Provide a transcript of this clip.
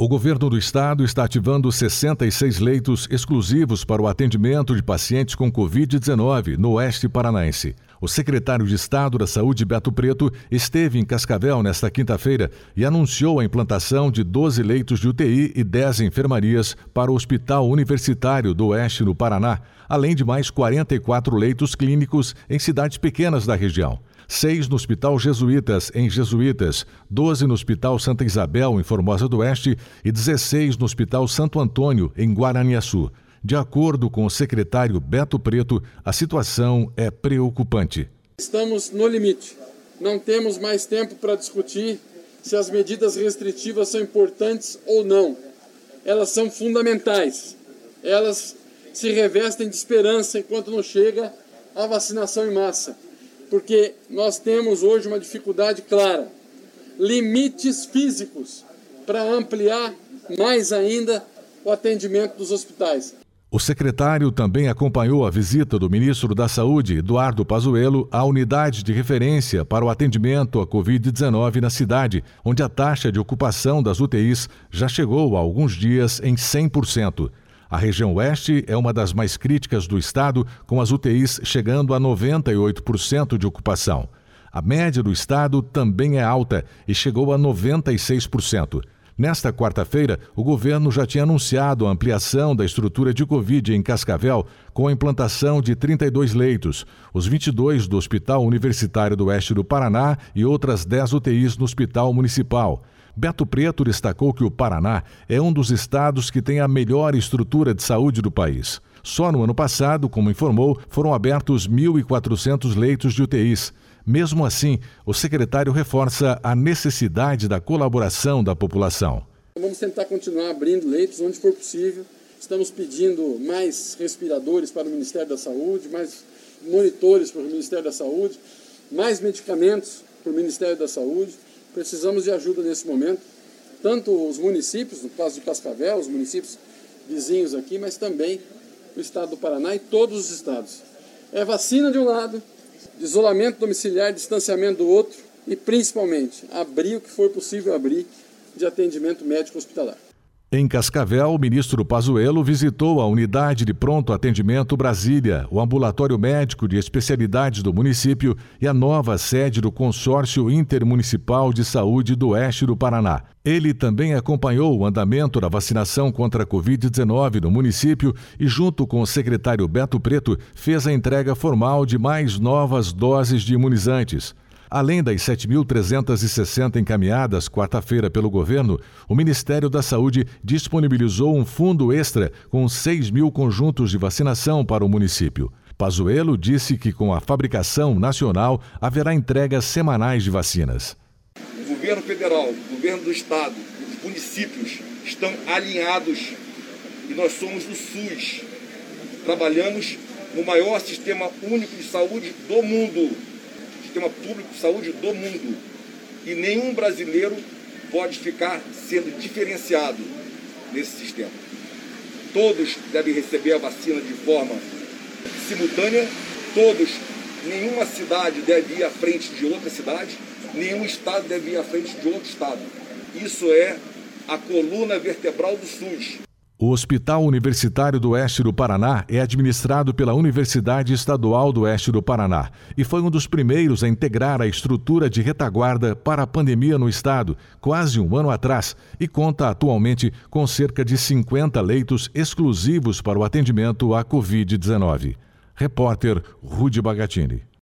O governo do estado está ativando 66 leitos exclusivos para o atendimento de pacientes com Covid-19 no oeste paranaense. O secretário de Estado da Saúde, Beto Preto, esteve em Cascavel nesta quinta-feira e anunciou a implantação de 12 leitos de UTI e 10 enfermarias para o Hospital Universitário do Oeste no Paraná, além de mais 44 leitos clínicos em cidades pequenas da região. 6 no Hospital Jesuítas, em Jesuítas, 12 no Hospital Santa Isabel, em Formosa do Oeste, e 16 no Hospital Santo Antônio, em Guaraniaçu. De acordo com o secretário Beto Preto, a situação é preocupante. Estamos no limite. Não temos mais tempo para discutir se as medidas restritivas são importantes ou não. Elas são fundamentais. Elas se revestem de esperança enquanto não chega a vacinação em massa. Porque nós temos hoje uma dificuldade clara, limites físicos para ampliar mais ainda o atendimento dos hospitais. O secretário também acompanhou a visita do ministro da Saúde, Eduardo Pazuello, à unidade de referência para o atendimento à Covid-19 na cidade, onde a taxa de ocupação das UTIs já chegou há alguns dias em 100%. A região oeste é uma das mais críticas do estado, com as UTIs chegando a 98% de ocupação. A média do estado também é alta e chegou a 96%. Nesta quarta-feira, o governo já tinha anunciado a ampliação da estrutura de Covid em Cascavel, com a implantação de 32 leitos, os 22 do Hospital Universitário do Oeste do Paraná e outras 10 UTIs no Hospital Municipal. Beto Preto destacou que o Paraná é um dos estados que tem a melhor estrutura de saúde do país. Só no ano passado, como informou, foram abertos 1.400 leitos de UTIs. Mesmo assim, o secretário reforça a necessidade da colaboração da população. Vamos tentar continuar abrindo leitos onde for possível. Estamos pedindo mais respiradores para o Ministério da Saúde, mais monitores para o Ministério da Saúde, mais medicamentos para o Ministério da Saúde. Precisamos de ajuda nesse momento, tanto os municípios, no caso de Cascavel, os municípios vizinhos aqui, mas também o estado do Paraná e todos os estados. É vacina de um lado, isolamento domiciliar, distanciamento do outro e, principalmente, abrir o que for possível abrir de atendimento médico hospitalar. Em Cascavel, o ministro Pazuello visitou a Unidade de Pronto Atendimento Brasília, o ambulatório médico de especialidades do município e a nova sede do Consórcio Intermunicipal de Saúde do Oeste do Paraná. Ele também acompanhou o andamento da vacinação contra a Covid-19 no município e, junto com o secretário Beto Preto, fez a entrega formal de mais novas doses de imunizantes. Além das 7.360 encaminhadas quarta-feira pelo governo, o Ministério da Saúde disponibilizou um fundo extra com 6.000 conjuntos de vacinação para o município. Pazuello disse que com a fabricação nacional haverá entregas semanais de vacinas. O governo federal, o governo do estado, os municípios estão alinhados e nós somos do SUS. Trabalhamos no maior sistema único de saúde do mundo. Sistema público de saúde do mundo. E nenhum brasileiro pode ficar sendo diferenciado nesse sistema. Todos devem receber a vacina de forma simultânea, nenhuma cidade deve ir à frente de outra cidade, nenhum estado deve ir à frente de outro estado. Isso é a coluna vertebral do SUS. O Hospital Universitário do Oeste do Paraná é administrado pela Universidade Estadual do Oeste do Paraná e foi um dos primeiros a integrar a estrutura de retaguarda para a pandemia no estado, quase um ano atrás, e conta atualmente com cerca de 50 leitos exclusivos para o atendimento à Covid-19. Repórter Rudy Bagatini.